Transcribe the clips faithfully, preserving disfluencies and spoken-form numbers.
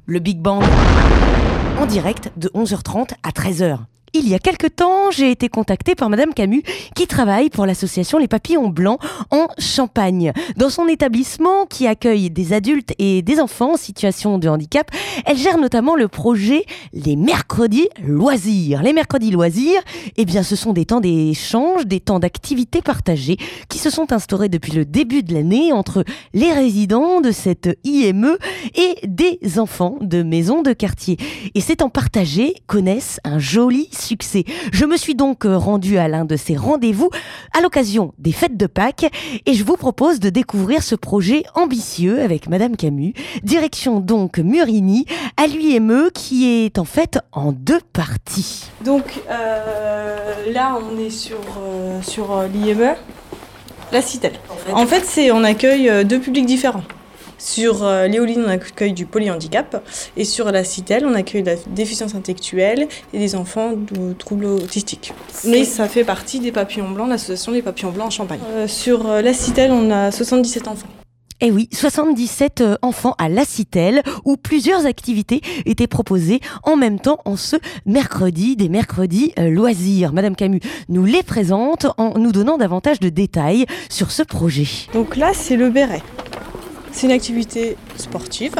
le Big Bang, en direct de onze heures trente à treize heures. Il y a quelque temps, j'ai été contactée par Madame Camus qui travaille pour l'association Les Papillons Blancs en Champagne. Dans son établissement qui accueille des adultes et des enfants en situation de handicap, elle gère notamment le projet Les Mercredis Loisirs. Les Mercredis Loisirs, eh bien, ce sont des temps d'échange, des temps d'activités partagées qui se sont instaurés depuis le début de l'année entre les résidents de cette I M E et des enfants de maisons de quartier. Et ces temps partagés connaissent un joli succès. Je me suis donc rendue à l'un de ces rendez-vous à l'occasion des fêtes de Pâques et je vous propose de découvrir ce projet ambitieux avec Madame Camus. Direction donc Murigny à l'U I M E qui est en fait en deux parties. Donc euh, là on est sur, euh, sur euh, l'I M E, la Citelle. En fait, en fait c'est, on accueille euh, deux publics différents. Sur euh, Léoline, on accueille du polyhandicap et sur la Citelle, on accueille la déficience intellectuelle et des enfants de troubles autistiques. Mais ça fait partie des Papillons Blancs, l'association des Papillons Blancs en Champagne. Euh, sur euh, la Citelle, on a soixante-dix-sept enfants. Eh oui, soixante-dix-sept enfants à la Citelle où plusieurs activités étaient proposées en même temps en ce mercredi, des mercredis euh, loisirs. Madame Camus nous les présente en nous donnant davantage de détails sur ce projet. Donc là, c'est le béret. C'est une activité sportive.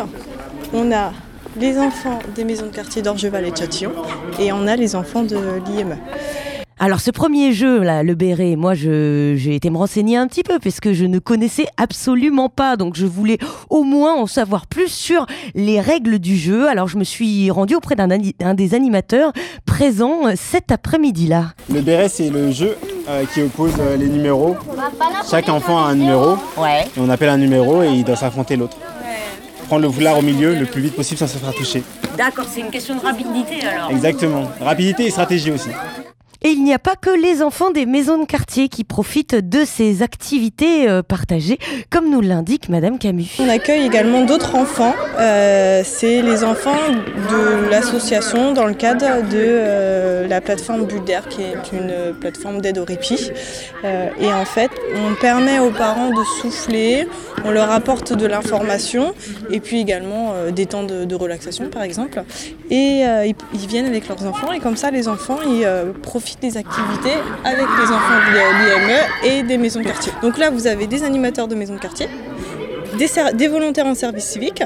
On a les enfants des maisons de quartier d'Orgeval et de Châtillon et on a les enfants de l'I M E. Alors ce premier jeu, là, le béret, moi je, j'ai été me renseigner un petit peu parce que je ne connaissais absolument pas. Donc je voulais au moins en savoir plus sur les règles du jeu. Alors je me suis rendue auprès d'un, un des animateurs présents cet après-midi-là. Le béret, c'est le jeu euh, qui oppose euh, les numéros. Chaque enfant a un numéro. Ouais. Et on appelle un numéro et il doit s'affronter l'autre. Prendre le foulard au milieu le plus vite possible sans se faire toucher. D'accord, c'est une question de rapidité alors. Exactement. Rapidité et stratégie aussi. Et il n'y a pas que les enfants des maisons de quartier qui profitent de ces activités euh, partagées, comme nous l'indique Madame Camus. On accueille également d'autres enfants. Euh, c'est les enfants de l'association dans le cadre de euh, la plateforme Bulle d'air, qui est une plateforme d'aide au répit. Euh, et en fait, on permet aux parents de souffler, on leur apporte de l'information et puis également euh, des temps de, de relaxation par exemple. Et euh, ils, ils viennent avec leurs enfants et comme ça, les enfants ils euh, profitent des activités avec les enfants de l'I M E et des maisons de quartier. Donc là, vous avez des animateurs de maisons de quartier, des, ser- des volontaires en service civique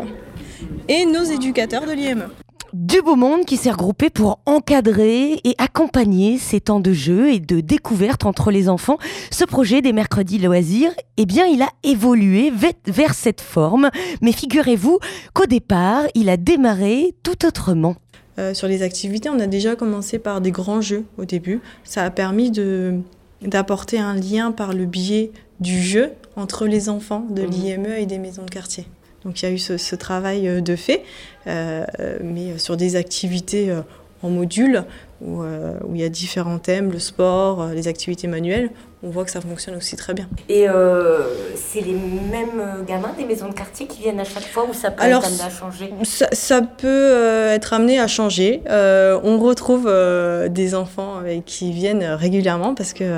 et nos éducateurs de l'I M E. Du beau monde qui s'est regroupé pour encadrer et accompagner ces temps de jeu et de découverte entre les enfants. Ce projet des mercredis loisirs, eh bien, il a évolué vers cette forme. Mais figurez-vous qu'au départ, il a démarré tout autrement. Euh, sur les activités, on a déjà commencé par des grands jeux au début. Ça a permis de, d'apporter un lien par le biais du jeu entre les enfants de l'I M E et des maisons de quartier. Donc il y a eu ce, ce travail de fait, euh, mais sur des activités euh, en module où, euh, où il y a différents thèmes, le sport, les activités manuelles. On voit que ça fonctionne aussi très bien. Et euh, c'est les mêmes gamins des maisons de quartier qui viennent à chaque fois ou ça peut Alors, être amené à changer ? ça, ça peut euh, être amené à changer. Euh, on retrouve euh, des enfants euh, qui viennent régulièrement parce que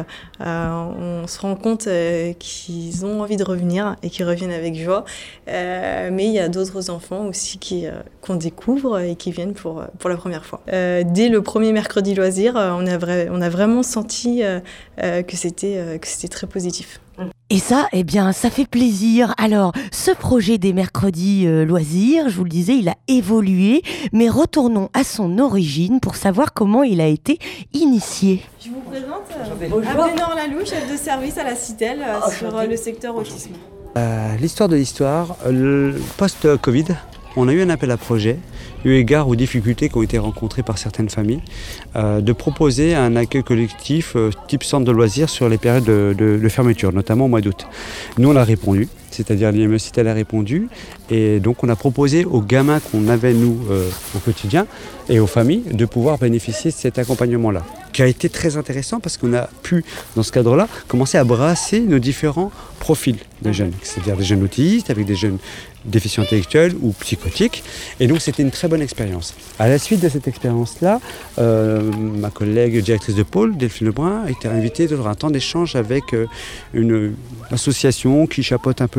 euh, on se rend compte euh, qu'ils ont envie de revenir et qu'ils reviennent avec joie. Euh, mais il y a d'autres enfants aussi qui, euh, qu'on découvre et qui viennent pour, pour la première fois. Euh, dès le premier mercredi loisir, euh, on, a vra- on a vraiment senti euh, euh, que c'était que c'était très positif. Et ça, eh bien, ça fait plaisir. Alors, ce projet des mercredis euh, loisirs, je vous le disais, il a évolué, mais retournons à son origine pour savoir comment il a été initié. Je vous présente euh, Abénor Lalou, chef de service à la Citelle euh, oh, sur euh, le secteur autisme. Euh, l'histoire de l'histoire, le post-Covid, on a eu un appel à projet, eu égard aux difficultés qui ont été rencontrées par certaines familles, euh, de proposer un accueil collectif euh, type centre de loisirs sur les périodes de, de, de fermeture, notamment au mois d'août. Nous, on a répondu, c'est-à-dire l'I M E Citelle a répondu, et donc on a proposé aux gamins qu'on avait, nous, euh, au quotidien, et aux familles, de pouvoir bénéficier de cet accompagnement-là, qui a été très intéressant parce qu'on a pu, dans ce cadre-là, commencer à brasser nos différents profils de jeunes, c'est-à-dire des jeunes autistes, avec des jeunes déficients intellectuels ou psychotiques, et donc c'était une très bonne expérience. À la suite de cette expérience-là, euh, ma collègue directrice de pôle, Delphine Lebrun, a été invitée dans un temps d'échange avec euh, une association qui chapeaute un peu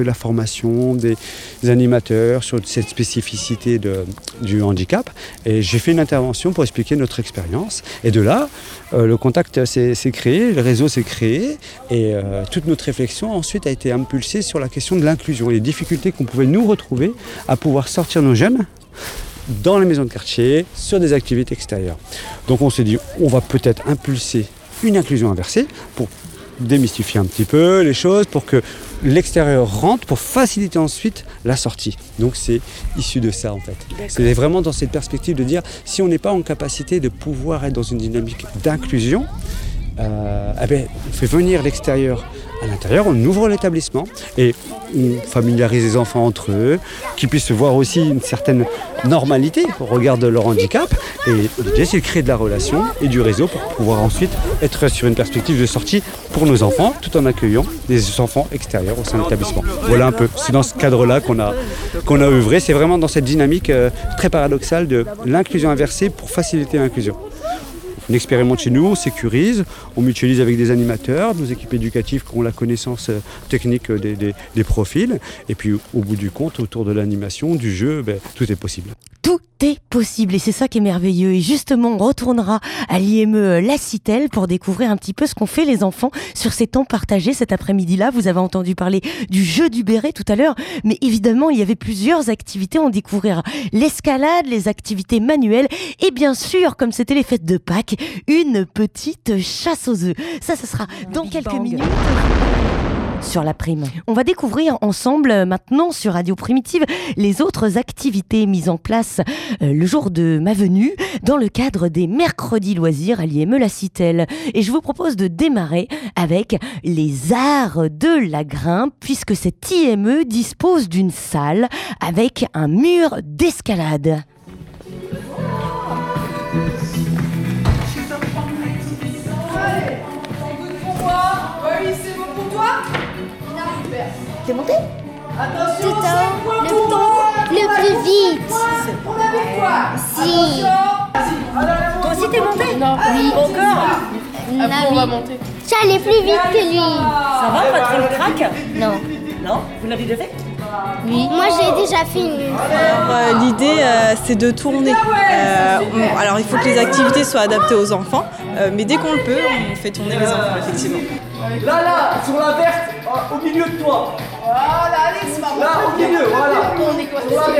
la formation des animateurs sur cette spécificité de, du handicap. Et j'ai fait une intervention pour expliquer notre expérience. Et de là, euh, le contact s'est, s'est créé, le réseau s'est créé. Et euh, toute notre réflexion ensuite a été impulsée sur la question de l'inclusion et les difficultés qu'on pouvait nous retrouver à pouvoir sortir nos jeunes dans les maisons de quartier, sur des activités extérieures. Donc on s'est dit, on va peut-être impulser une inclusion inversée pour démystifier un petit peu les choses, pour que l'extérieur rentre, pour faciliter ensuite la sortie. Donc c'est issu de ça en fait. D'accord. C'est vraiment dans cette perspective de dire, si on n'est pas en capacité de pouvoir être dans une dynamique d'inclusion, euh, eh bien, on fait venir l'extérieur à l'intérieur, on ouvre l'établissement et on familiarise les enfants entre eux, qu'ils puissent voir aussi une certaine normalité au regard de leur handicap. Et l'idée, c'est de créer de la relation et du réseau pour pouvoir ensuite être sur une perspective de sortie pour nos enfants, tout en accueillant des enfants extérieurs au sein de l'établissement. Voilà un peu, c'est dans ce cadre-là qu'on a, qu'on a œuvré. C'est vraiment dans cette dynamique euh, très paradoxale de l'inclusion inversée pour faciliter l'inclusion. On expérimente chez nous, on sécurise, on mutualise avec des animateurs, nos équipes éducatives qui ont la connaissance technique des, des, des profils. Et puis au bout du compte, autour de l'animation, du jeu, ben, tout est possible. Tout est possible et c'est ça qui est merveilleux. Et justement, on retournera à l'I M E La Citelle pour découvrir un petit peu ce qu'ont fait les enfants sur ces temps partagés cet après-midi-là. Vous avez entendu parler du jeu du béret tout à l'heure, mais évidemment, il y avait plusieurs activités. On découvrira l'escalade, les activités manuelles et bien sûr, comme c'était les fêtes de Pâques, une petite chasse aux œufs. Ça, ce sera dans Big quelques Bang. minutes. Sur la prime. On va découvrir ensemble maintenant sur Radio Primitive les autres activités mises en place euh, le jour de ma venue dans le cadre des mercredis loisirs à l'I M E La Citelle. Et je vous propose de démarrer avec les arts de la grimpe puisque cet I M E dispose d'une salle avec un mur d'escalade. T'es monté? Attention, tout en le, le plus vite. Si. Toi aussi t'es monté? Non. Oui. Encore? Après, on va monter. J'allais plus vite que lui. Ça va, pas trop le crack? Non. Non? Vous l'avez déjà fait? Oui. Moi, j'ai déjà fait une fois. Alors, euh, l'idée, euh, c'est de tourner. Euh, on, alors, il faut que les activités soient adaptées aux enfants, euh, mais dès qu'on le peut, on fait tourner les enfants, effectivement. Là, là, sur la verte, au milieu de toi. Voilà, allez, c'est marrant. Là, au milieu, voilà. On est quoi?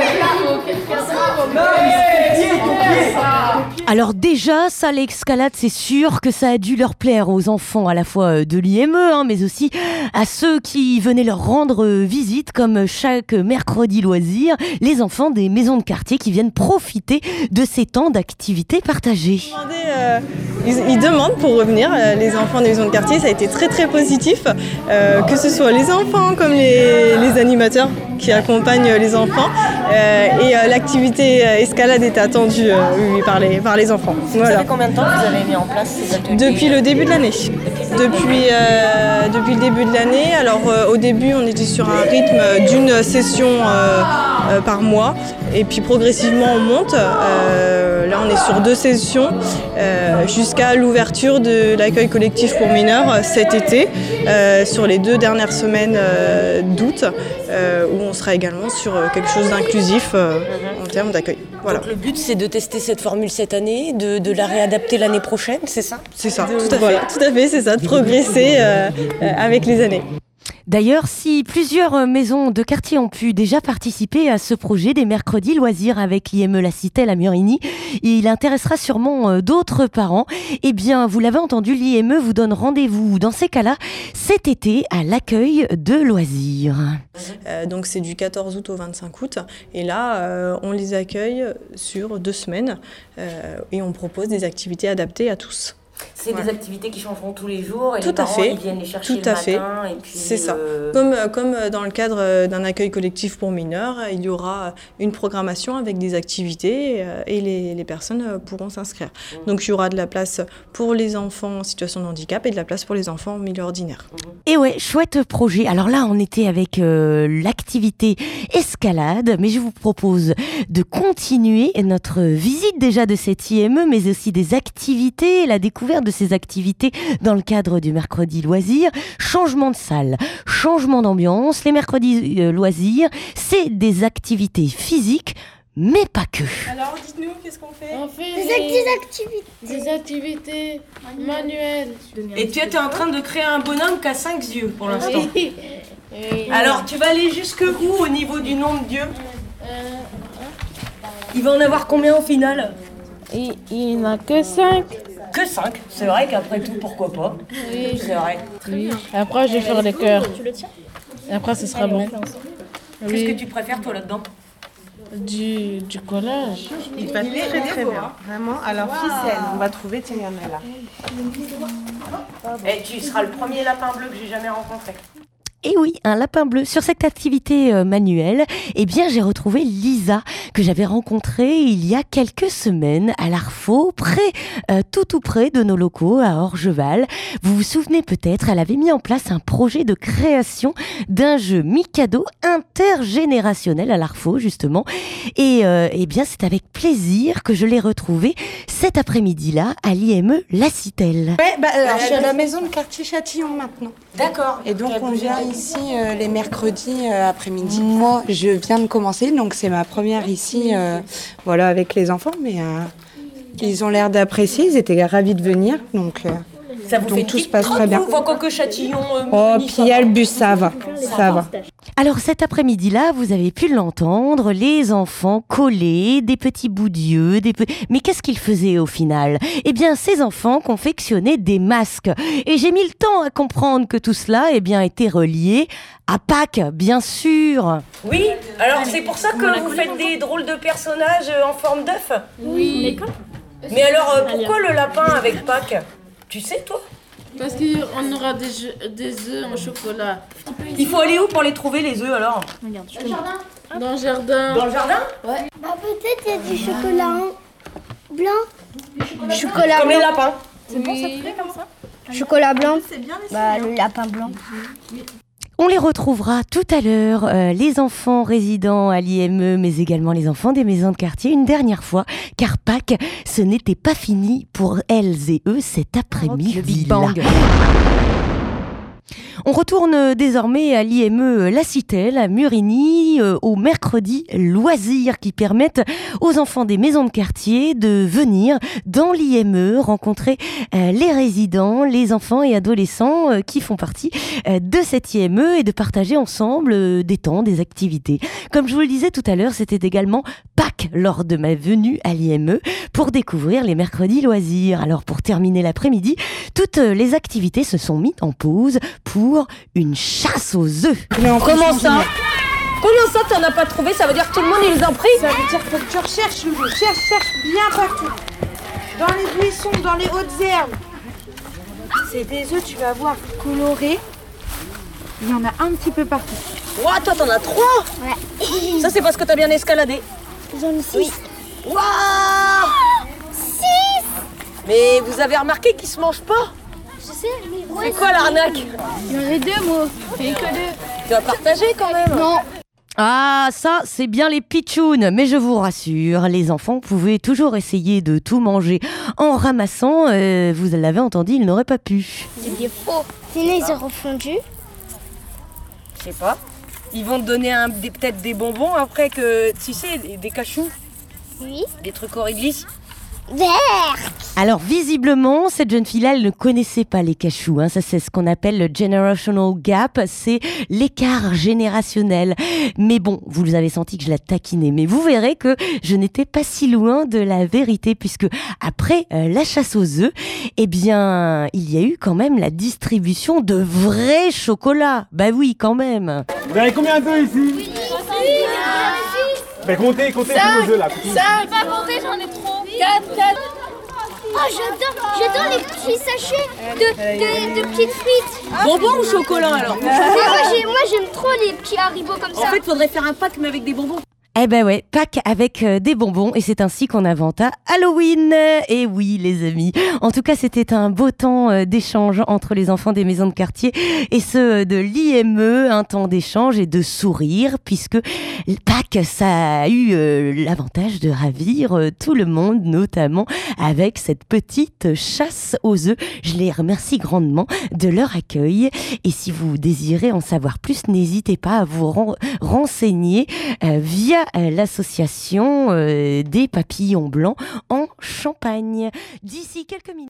Alors déjà, ça, l'escalade, c'est sûr que ça a dû leur plaire aux enfants à la fois de l'I M E, hein, mais aussi à ceux qui venaient leur rendre visite, comme chaque mercredi loisir, les enfants des maisons de quartier qui viennent profiter de ces temps d'activités partagées. Euh, ils, ils demandent pour revenir, euh, les enfants des maisons de quartier, ça a été très très positif, euh, que ce soit les enfants comme les, les animateurs qui accompagnent les enfants, euh, et euh, l'activité escalade est attendue euh, oui, par, les, par les enfants. Voilà. Ça fait combien de temps que vous avez mis en place ces ateliers? Depuis le début de l'année. Depuis, euh, depuis le début de l'année. Alors euh, au début, on était sur un rythme d'une session euh, euh, par mois, et puis progressivement on monte. Euh, là, on est sur deux sessions euh, jusqu'à l'ouverture de l'accueil collectif pour mineurs cet été, euh, sur les deux dernières semaines euh, d'août, euh, où on sera également sur quelque chose d'inclusif euh, mm-hmm. en termes d'accueil. Voilà. Donc le but, c'est de tester cette formule cette année, de, de la réadapter l'année prochaine, c'est ça? C'est ça, tout à fait, voilà. tout à fait, c'est ça, de progresser euh, euh, avec les années. D'ailleurs, si plusieurs maisons de quartier ont pu déjà participer à ce projet des mercredis loisirs avec l'I M E La Citelle à Murigny, il intéressera sûrement d'autres parents. Eh bien, vous l'avez entendu, l'I M E vous donne rendez-vous dans ces cas-là cet été à l'accueil de loisirs. Euh, donc c'est du quatorze août au vingt-cinq août, et là euh, on les accueille sur deux semaines euh, et on propose des activités adaptées à tous. C'est ouais. des activités qui changeront tous les jours et tout les parents fait. ils viennent les chercher tout le à matin. Fait. Et puis c'est ça. Euh... Comme, comme dans le cadre d'un accueil collectif pour mineurs, il y aura une programmation avec des activités et les, les personnes pourront s'inscrire. Mmh. Donc il y aura de la place pour les enfants en situation de handicap et de la place pour les enfants en milieu ordinaire. Mmh. Et ouais, chouette projet. Alors là, on était avec euh, l'activité escalade, mais je vous propose de continuer notre visite déjà de cette I M E, mais aussi des activités, la découverte découverte de ces activités dans le cadre du mercredi loisirs. Changement de salle, changement d'ambiance. Les mercredis euh, loisirs, c'est des activités physiques, mais pas que. Alors dites-nous, qu'est-ce qu'on fait? On fait Des, des, des activités. des activités manuelles. Et tu es en train de créer un bonhomme qui a cinq yeux pour l'instant. Oui. Alors tu vas aller jusque où au niveau du nombre d'yeux? Euh, Il va en avoir combien au final? il il n'a que cinq. Que cinq. C'est vrai qu'après tout, pourquoi pas? Oui. C'est vrai. Oui. Après, je vais faire les cœurs. Et après, ce sera bon. Qu'est-ce Oui. que tu préfères toi là-dedans? Du, du collage. Il va très très bien. Vraiment. Alors ficelle, on va trouver, tiens, il y en a là. Et tu seras le premier lapin bleu que j'ai jamais rencontré. Et oui, un lapin bleu. Sur cette activité euh, manuelle, eh bien, j'ai retrouvé Lisa, que j'avais rencontrée il y a quelques semaines à l'Arfo, près, euh, tout tout près de nos locaux à Orgeval. Vous vous souvenez peut-être, elle avait mis en place un projet de création d'un jeu Mikado intergénérationnel à l'Arfo, justement. Et euh, eh bien, c'est avec plaisir que je l'ai retrouvée cet après-midi-là à l'I M E La Citelle. Ouais, bah, alors, je suis à la maison de quartier Châtillon maintenant. D'accord. Et donc on vient ici euh, les mercredis euh, après-midi. Moi, je viens de commencer, donc c'est ma première ici, euh, voilà, avec les enfants, mais euh, ils ont l'air d'apprécier, ils étaient ravis de venir, donc, euh, Ça vous donc fait tout se passe très bien. Enfin, quoique Châtillon. Euh, Oh, puis il y a le bus, ça va, ça va. Alors cet après-midi-là, vous avez pu l'entendre, les enfants collaient des petits bouts d'yeux, des pe... mais qu'est-ce qu'ils faisaient au final? Eh bien, ces enfants confectionnaient des masques. Et j'ai mis le temps à comprendre que tout cela eh bien, était relié à Pâques, bien sûr. Oui, alors c'est pour ça que vous faites des drôles de personnages en forme d'œuf? Oui. Mais alors, pourquoi le lapin avec Pâques? Tu sais, toi? Parce qu'on aura des, jeux, des œufs en chocolat. Il faut aller où pour les trouver, les œufs, alors? Dans le jardin. Dans le jardin? Bah, peut-être il y a du chocolat blanc. Chocolat Comme les blanc. lapins. Oui. Chocolat blanc. Bah, le lapin blanc. On les retrouvera tout à l'heure, euh, les enfants résidant à l'I M E, mais également les enfants des maisons de quartier, une dernière fois, car Pâques, ce n'était pas fini pour elles et eux cet après-midi. Le Big Bang. On retourne désormais à l'I M E La Citelle, à Murigny, euh, au mercredi loisirs qui permettent aux enfants des maisons de quartier de venir dans l'I M E rencontrer euh, les résidents, les enfants et adolescents euh, qui font partie euh, de cette I M E et de partager ensemble euh, des temps, des activités. Comme je vous le disais tout à l'heure, c'était également Pâques lors de ma venue à l'I M E pour découvrir les mercredis loisirs. Alors pour terminer l'après-midi, toutes les activités se sont mises en pause pour une chasse aux œufs. Comment ça? Comment ça t'en as pas trouvé? Ça veut dire que tout le monde ils les ont pris? Ça veut dire que tu recherches, cherche, cherche bien partout. Dans les buissons, dans les hautes herbes. C'est des œufs, tu vas voir, colorés. Il y en a un petit peu partout. Ouah, toi t'en as trois? Ouais. Ça c'est parce que t'as bien escaladé. J'en ai six. Waouh! Six! Mais vous avez remarqué qu'ils se mangent pas? Je sais, mais ouais. C'est quoi l'arnaque? Il y en a deux, moi. Il y en a que deux. Tu vas partager quand même. Non. Ah, ça, c'est bien les pitchouns, mais je vous rassure, les enfants pouvaient toujours essayer de tout manger en ramassant, euh, vous l'avez entendu, ils n'auraient pas pu. C'est des faux. Sinon, ils auront fondu. Je sais pas. Ils vont te donner un, des, peut-être des bonbons après que, tu sais, des, des cachous, Oui. des trucs au réglisse. Vert. Alors visiblement, cette jeune fille-là, elle ne connaissait pas les cachous. Hein. Ça, c'est ce qu'on appelle le generational gap, c'est l'écart générationnel. Mais bon, vous avez senti que je la taquinais. Mais vous verrez que je n'étais pas si loin de la vérité, puisque après euh, la chasse aux œufs, eh bien, il y a eu quand même la distribution de vrais chocolats. Bah oui, quand même. Vous avez combien d'œufs ici? Ben comptez, comptez tous vos œufs là. Je peux pas compter, j'en ai trop. quatre, quatre. Oh, j'adore, j'adore les petits sachets de, de, de petites frites. Bonbons ou chocolat alors? Mais moi, j'ai- moi, j'aime trop les petits haribots comme ça. En fait, faudrait faire un pack mais avec des bonbons. Eh ben ouais, Pâques avec euh, des bonbons et c'est ainsi qu'on inventa Halloween. Et oui les amis, en tout cas c'était un beau temps euh, d'échange entre les enfants des maisons de quartier et ceux de l'I M E, un temps d'échange et de sourire puisque Pâques ça a eu euh, l'avantage de ravir euh, tout le monde, notamment avec cette petite chasse aux œufs. Je les remercie grandement de leur accueil et si vous désirez en savoir plus, n'hésitez pas à vous ren- renseigner euh, via euh, l'association euh, des papillons blancs en Champagne. D'ici quelques minutes.